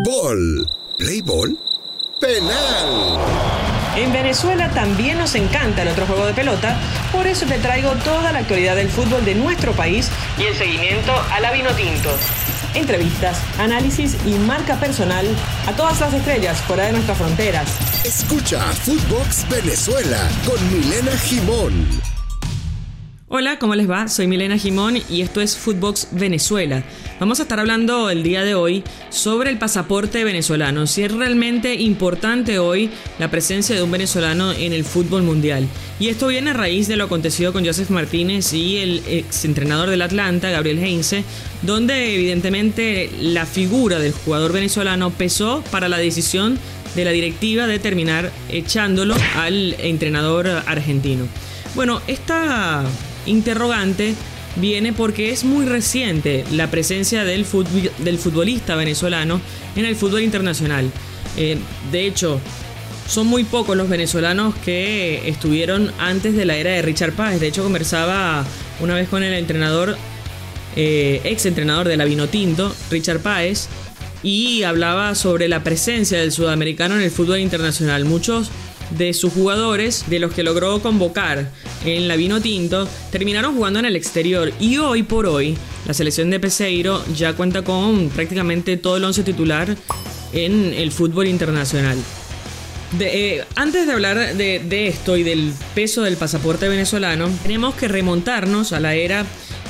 Ball. ¿Play ball? ¡Penal! En Venezuela también nos encanta el otro juego de pelota, por eso te traigo toda la actualidad del fútbol de nuestro país y el seguimiento a la Vinotinto. Entrevistas, análisis y marca personal a todas las estrellas fuera de nuestras fronteras. Escucha Footbox Venezuela con Milena Gimón. Hola, ¿cómo les va? Soy Milena Gimón y esto es Footbox Venezuela. Vamos a estar hablando el día de hoy sobre el pasaporte venezolano, si es realmente importante hoy la presencia de un venezolano en el fútbol mundial. Y esto viene a raíz de lo acontecido con Joseph Martínez y el exentrenador del Atlanta, Gabriel Heinze, donde evidentemente la figura del jugador venezolano pesó para la decisión de la directiva de terminar echándolo al entrenador argentino. Bueno, esta interrogante viene porque es muy reciente la presencia del futbolista venezolano en el fútbol internacional. De hecho, son muy pocos los venezolanos que estuvieron antes de la era de Richard Páez. De hecho, conversaba una vez con el entrenador, ex entrenador de la Vinotinto, Richard Páez, y hablaba sobre la presencia del sudamericano en el fútbol internacional. Muchos de sus jugadores, de los que logró convocar en la Vinotinto, terminaron jugando en el exterior, y hoy por hoy la selección de Peseiro ya cuenta con prácticamente todo el once titular en el fútbol internacional. Antes de hablar de esto y del peso del pasaporte venezolano, tenemos que remontarnos a la era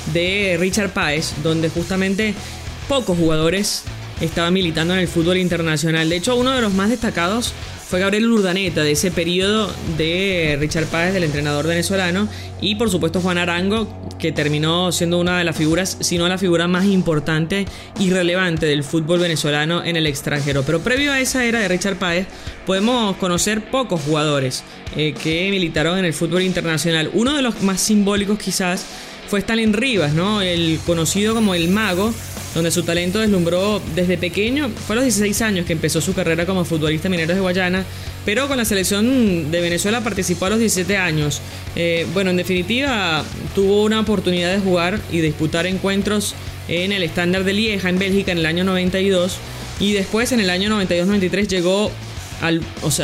de Richard Páez, donde justamente pocos jugadores estaban militando en el fútbol internacional. De hecho, uno de los más destacados fue Gabriel Urdaneta, de ese periodo de Richard Páez, del entrenador venezolano, y por supuesto Juan Arango, que terminó siendo una de las figuras, si no la figura más importante y relevante del fútbol venezolano en el extranjero. Pero previo a esa era de Richard Páez, podemos conocer pocos jugadores que militaron en el fútbol internacional. Uno de los más simbólicos quizás fue Stalin Rivas, ¿no? El conocido como el Mago, donde su talento deslumbró desde pequeño. Fue a los 16 años que empezó su carrera como futbolista Mineros de Guayana, pero con la selección de Venezuela participó a los 17 años. En definitiva, tuvo una oportunidad de jugar y disputar encuentros en el Standard de Lieja, en Bélgica, en el año 92, y después en el año 92-93 llegó al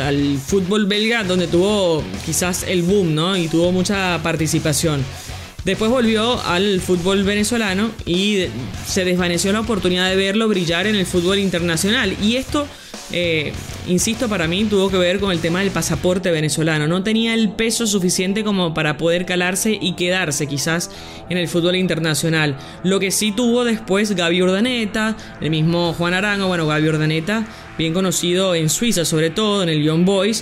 fútbol belga, donde tuvo quizás el boom, ¿no? Y tuvo mucha participación. Después volvió al fútbol venezolano y se desvaneció la oportunidad de verlo brillar en el fútbol internacional. Y esto, insisto, para mí tuvo que ver con el tema del pasaporte venezolano. No tenía el peso suficiente como para poder calarse y quedarse quizás en el fútbol internacional. Lo que sí tuvo después Gaby Urdaneta, el mismo Juan Arango. Bueno, Gaby Urdaneta, bien conocido en Suiza, sobre todo en el Young Boys,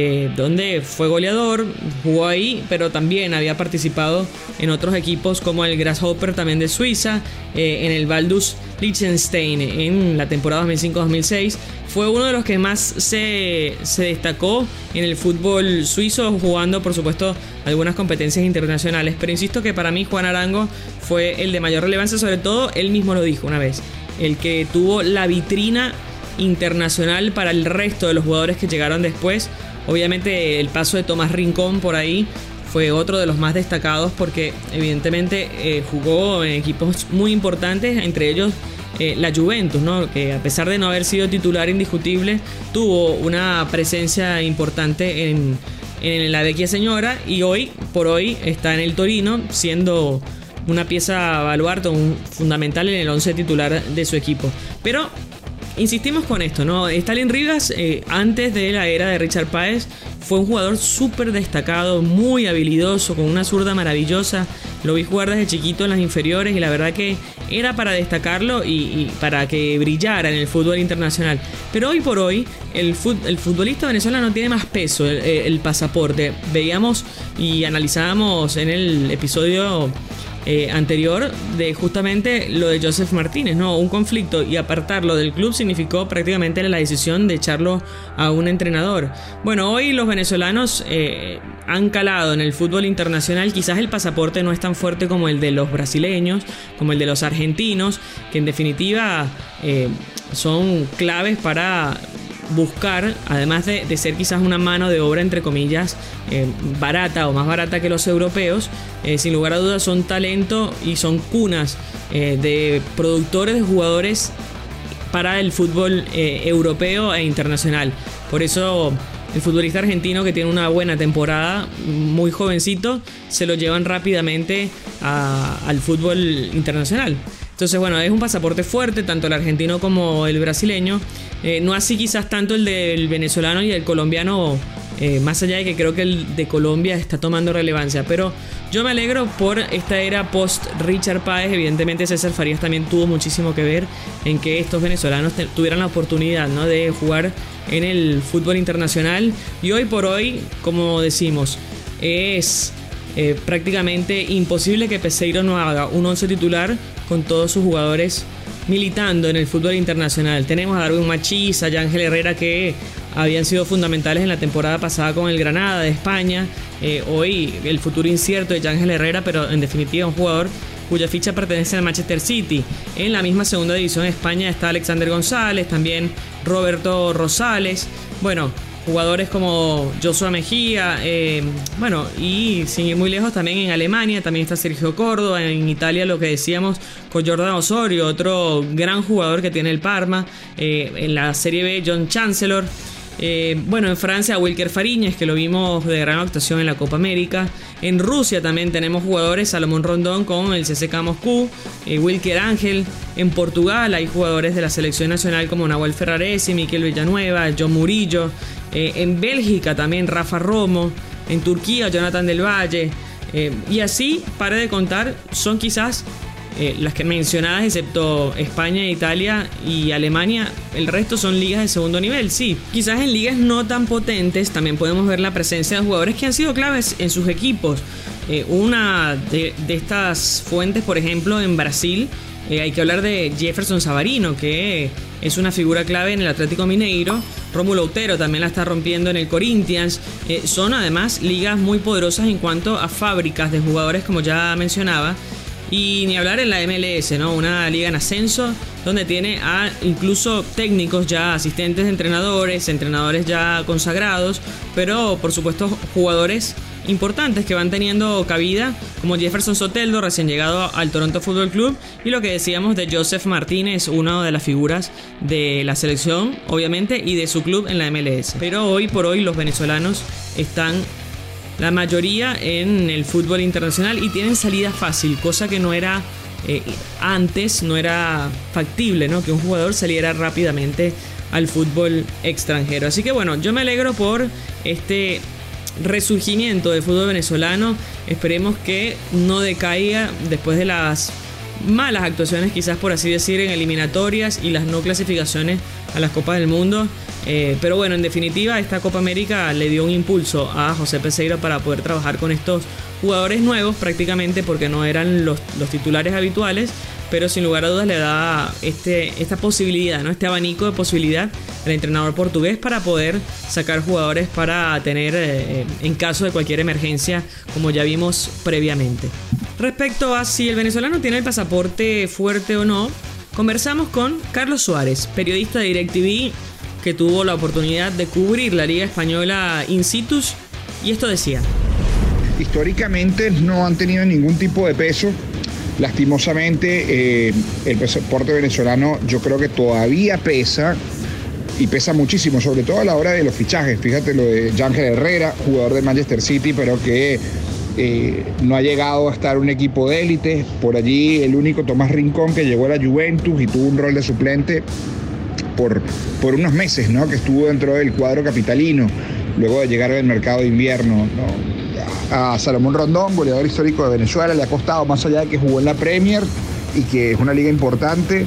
donde fue goleador, jugó ahí, pero también había participado en otros equipos como el Grasshopper, también de Suiza, en el Valdus Liechtenstein en la temporada 2005-2006. Fue uno de los que más se destacó en el fútbol suizo, jugando por supuesto algunas competencias internacionales. Pero insisto que para mí Juan Arango fue el de mayor relevancia, sobre todo él mismo lo dijo una vez, el que tuvo la vitrina internacional para el resto de los jugadores que llegaron después. Obviamente el paso de Tomás Rincón por ahí fue otro de los más destacados, porque evidentemente jugó en equipos muy importantes, entre ellos la Juventus, ¿no? Que a pesar de no haber sido titular indiscutible, tuvo una presencia importante en la Vecchia Señora, y hoy por hoy está en el Torino, siendo una pieza baluarte, fundamental en el once titular de su equipo. Pero insistimos con esto, ¿no? Stalin Rivas, antes de la era de Richard Páez, fue un jugador súper destacado, muy habilidoso, con una zurda maravillosa. Lo vi jugar desde chiquito en las inferiores y la verdad que era para destacarlo y para que brillara en el fútbol internacional. Pero hoy por hoy el futbolista venezolano tiene más peso, el pasaporte. Veíamos y analizábamos en el episodio anterior de justamente lo de Joseph Martínez, ¿no? Un conflicto, y apartarlo del club significó prácticamente la decisión de echarlo a un entrenador. Bueno, hoy los venezolanos han calado en el fútbol internacional. Quizás el pasaporte no es tan fuerte como el de los brasileños, como el de los argentinos, que en definitiva son claves para buscar, además de ser quizás una mano de obra entre comillas barata o más barata que los europeos, sin lugar a dudas son talento y son cunas de productores de jugadores para el fútbol europeo e internacional. Por eso el futbolista argentino, que tiene una buena temporada, muy jovencito, se lo llevan rápidamente al fútbol internacional. Entonces, bueno, es un pasaporte fuerte, tanto el argentino como el brasileño. No así quizás tanto el del venezolano y el colombiano, más allá de que creo que el de Colombia está tomando relevancia. Pero yo me alegro por esta era post Richard Páez. Evidentemente César Farías también tuvo muchísimo que ver en que estos venezolanos tuvieran la oportunidad, ¿no?, de jugar en el fútbol internacional. Y hoy por hoy, como decimos, es prácticamente imposible que Peseiro no haga un 11 titular con todos sus jugadores militando en el fútbol internacional. Tenemos a Darwin Machís, a Yángel Herrera, que habían sido fundamentales en la temporada pasada con el Granada de España. Hoy el futuro incierto de Yángel Herrera, pero en definitiva un jugador cuya ficha pertenece al Manchester City. En la misma segunda división de España está Alexander González, también Roberto Rosales. Bueno, jugadores como Joshua Mejía, y sin ir muy lejos, también en Alemania también está Sergio Córdoba. En Italia, lo que decíamos, con Jordan Osorio, otro gran jugador que tiene el Parma. En la Serie B, John Chancellor. En Francia, Wilker Fariñez, que lo vimos de gran actuación en la Copa América. En Rusia también tenemos jugadores, Salomón Rondón con el CSKA Moscú, Wilker Ángel. En Portugal hay jugadores de la selección nacional como Nahuel Ferraresi, Miquel Villanueva, John Murillo. En Bélgica también Rafa Romo. En Turquía, Jonathan del Valle. Y así, para de contar, son quizás las que mencionadas, excepto España, Italia y Alemania. El resto son ligas de segundo nivel. Sí, quizás en ligas no tan potentes también podemos ver la presencia de jugadores que han sido claves en sus equipos. Una de estas fuentes, por ejemplo, en Brasil, hay que hablar de Jefferson Savarino, que es una figura clave en el Atlético Mineiro. Rómulo Otero también la está rompiendo en el Corinthians. Son además ligas muy poderosas en cuanto a fábricas de jugadores, como ya mencionaba. Y ni hablar en la MLS, ¿no? Una liga en ascenso donde tiene a incluso técnicos ya, asistentes de entrenadores ya consagrados, pero por supuesto jugadores importantes que van teniendo cabida, como Jefferson Soteldo, recién llegado al Toronto Football Club, y lo que decíamos de Joseph Martínez, una de las figuras de la selección, obviamente, y de su club en la MLS. Pero hoy por hoy los venezolanos están la mayoría en el fútbol internacional y tienen salida fácil, cosa que no era antes, no era factible, ¿no?, que un jugador saliera rápidamente al fútbol extranjero. Así que bueno, yo me alegro por este resurgimiento del fútbol venezolano. Esperemos que no decaiga después de las malas actuaciones, quizás por así decir, en eliminatorias y las no clasificaciones a las Copas del Mundo. Pero bueno, en definitiva, esta Copa América le dio un impulso a José Peseiro para poder trabajar con estos jugadores nuevos prácticamente, porque no eran los titulares habituales, pero sin lugar a dudas le da esta posibilidad, ¿no?, este abanico de posibilidad al entrenador portugués para poder sacar jugadores para tener en caso de cualquier emergencia, como ya vimos previamente. Respecto a si el venezolano tiene el pasaporte fuerte o no, conversamos con Carlos Suárez, periodista de DirecTV, que tuvo la oportunidad de cubrir la Liga Española in situ, y esto decía: históricamente no han tenido ningún tipo de peso. Lastimosamente, el pasaporte venezolano yo creo que todavía pesa, y pesa muchísimo, sobre todo a la hora de los fichajes. Fíjate lo de Yángel Herrera, jugador de Manchester City, pero que no ha llegado a estar un equipo de élite. Por allí el único Tomás Rincón, que llegó a la Juventus y tuvo un rol de suplente por unos meses, ¿no?, que estuvo dentro del cuadro capitalino, luego de llegar al mercado de invierno, ¿no? A Salomón Rondón, goleador histórico de Venezuela, le ha costado, más allá de que jugó en la Premier y que es una liga importante,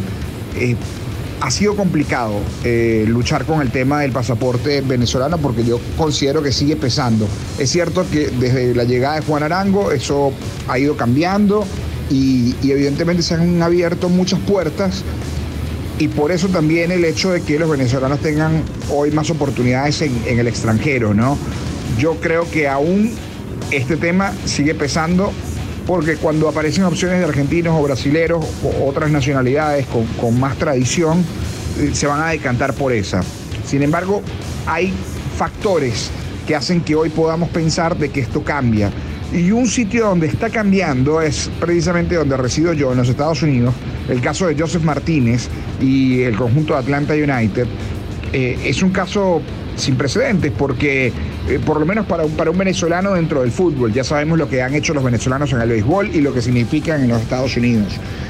ha sido complicado luchar con el tema del pasaporte venezolano, porque yo considero que sigue pesando. Es cierto que desde la llegada de Juan Arango eso ha ido cambiando y evidentemente se han abierto muchas puertas, y por eso también el hecho de que los venezolanos tengan hoy más oportunidades en el extranjero, ¿no? Yo creo que aún este tema sigue pesando, porque cuando aparecen opciones de argentinos o brasileros o otras nacionalidades con más tradición, se van a decantar por esa. Sin embargo, hay factores que hacen que hoy podamos pensar de que esto cambia. Y un sitio donde está cambiando es precisamente donde resido yo, en los Estados Unidos. El caso de Joseph Martínez y el conjunto de Atlanta United es un caso sin precedentes porque, por lo menos para un venezolano dentro del fútbol, ya sabemos lo que han hecho los venezolanos en el béisbol y lo que significan en los Estados Unidos.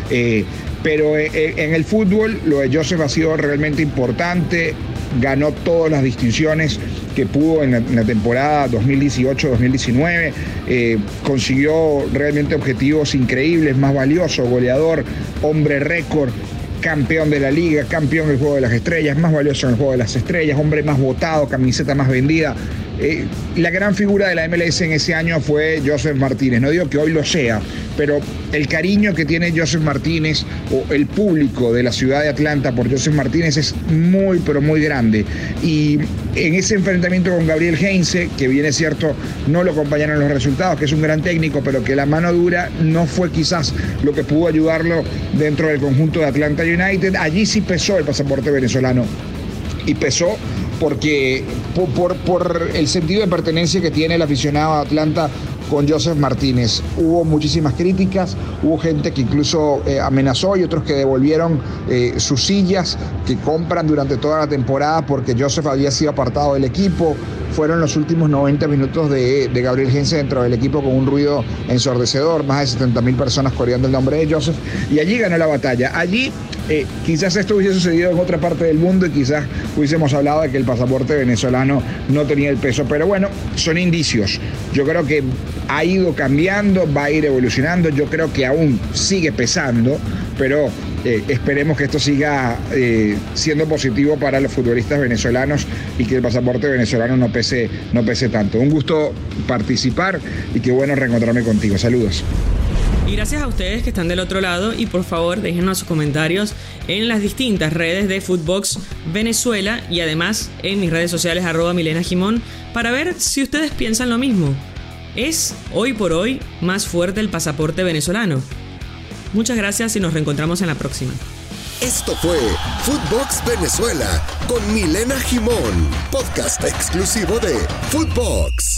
Pero en el fútbol lo de Joseph ha sido realmente importante, ganó todas las distinciones que pudo en la temporada 2018-2019, consiguió realmente objetivos increíbles, más valioso, goleador, hombre récord, campeón de la liga, campeón del Juego de las Estrellas, más valioso en el Juego de las Estrellas, hombre más votado, camiseta más vendida. La gran figura de la MLS en ese año fue Joseph Martínez. No digo que hoy lo sea, pero el cariño que tiene Joseph Martínez o el público de la ciudad de Atlanta por Joseph Martínez es muy, pero muy grande. Y en ese enfrentamiento con Gabriel Heinze, que bien es cierto, no lo acompañaron los resultados, que es un gran técnico, pero que la mano dura no fue quizás lo que pudo ayudarlo dentro del conjunto de Atlanta United. Allí sí pesó el pasaporte venezolano. Y pesó porque por el sentido de pertenencia que tiene el aficionado de Atlanta con Joseph Martínez. Hubo muchísimas críticas, hubo gente que incluso amenazó y otros que devolvieron sus sillas que compran durante toda la temporada porque Joseph había sido apartado del equipo. Fueron los últimos 90 minutos de Gabriel Heinze dentro del equipo con un ruido ensordecedor, más de 70,000 personas coreando el nombre de Joseph, y allí ganó la batalla. Allí quizás esto hubiese sucedido en otra parte del mundo y quizás hubiésemos hablado de que el pasaporte venezolano no tenía el peso, pero bueno, son indicios. Yo creo que ha ido cambiando, va a ir evolucionando, yo creo que aún sigue pesando, pero esperemos que esto siga siendo positivo para los futbolistas venezolanos y que el pasaporte venezolano no pese tanto. Un gusto participar y qué bueno reencontrarme contigo. Saludos. Y gracias a ustedes que están del otro lado y por favor déjenos sus comentarios en las distintas redes de Footbox Venezuela y además en mis redes sociales @MilenaGimón para ver si ustedes piensan lo mismo. ¿Es hoy por hoy más fuerte el pasaporte venezolano? Muchas gracias y nos reencontramos en la próxima. Esto fue Footbox Venezuela con Milena Gimón, podcast exclusivo de Footbox.